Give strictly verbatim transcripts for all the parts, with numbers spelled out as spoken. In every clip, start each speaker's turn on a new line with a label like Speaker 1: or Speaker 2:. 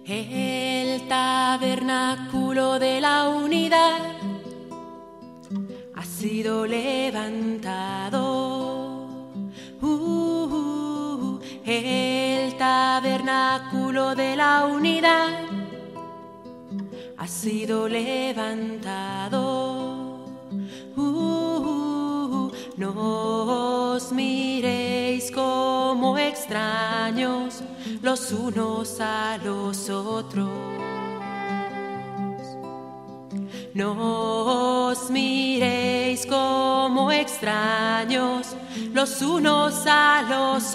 Speaker 1: El tabernáculo de la unidad ha sido levantado. Uh, uh, el tabernáculo de la unidad ha sido levantado. Uh, uh, no os miréis como extraños los unos a los otros. No os miréis como extraños los unos a los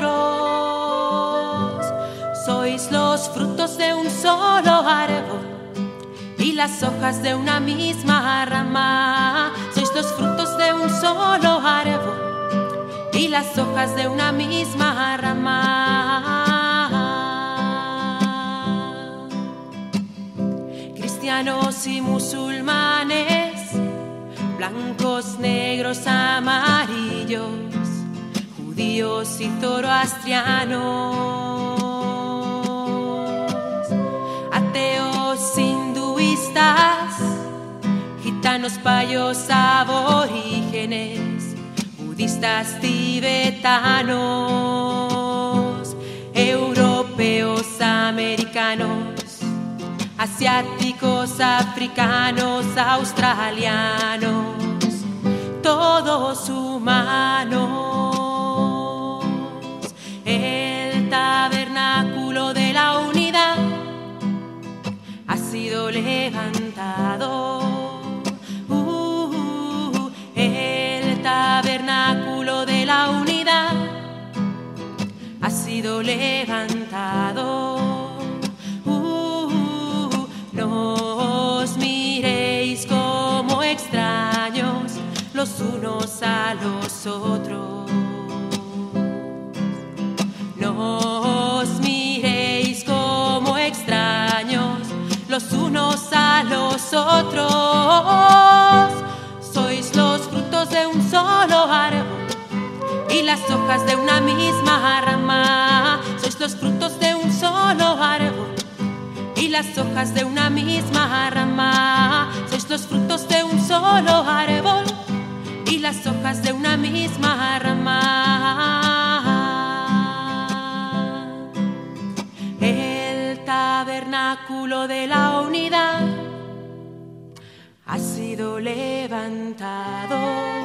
Speaker 1: otros. Sois los frutos de un solo árbol y las hojas de una misma rama. Sois los frutos de un solo árbol y las hojas de una misma rama. Cristianos y musulmanes, blancos, negros, amarillos, judíos y zoroastrianos, ateos, hinduistas, gitanos, payos, aborígenes, budistas, tibetanos, europeos, americanos, asiáticos, africanos, australianos, todos humanos. El tabernáculo de la unidad ha sido levantado. Uh, uh, el tabernáculo de la unidad ha sido levantado. No os miréis como extraños los unos a los otros. No os miréis como extraños los unos a los otros. Sois los frutos de un solo árbol y las hojas de una misma rama. Sois los frutos de un solo árbol y las hojas de una misma rama. Sois los frutos de un solo árbol y las hojas de una misma rama. El tabernáculo de la unidad ha sido levantado.